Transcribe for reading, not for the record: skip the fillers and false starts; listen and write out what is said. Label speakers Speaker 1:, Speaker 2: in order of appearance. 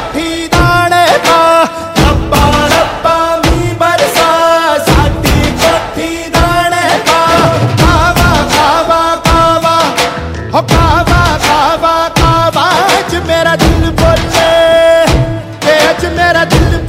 Speaker 1: कोठी दाने पा, रब्बा रब्बा मी बरसा साडी कोठी दाने पा। कावा कावा कावा हो कावा कावा कावा, अज मेरा दिल बोले, अज मेरा दिल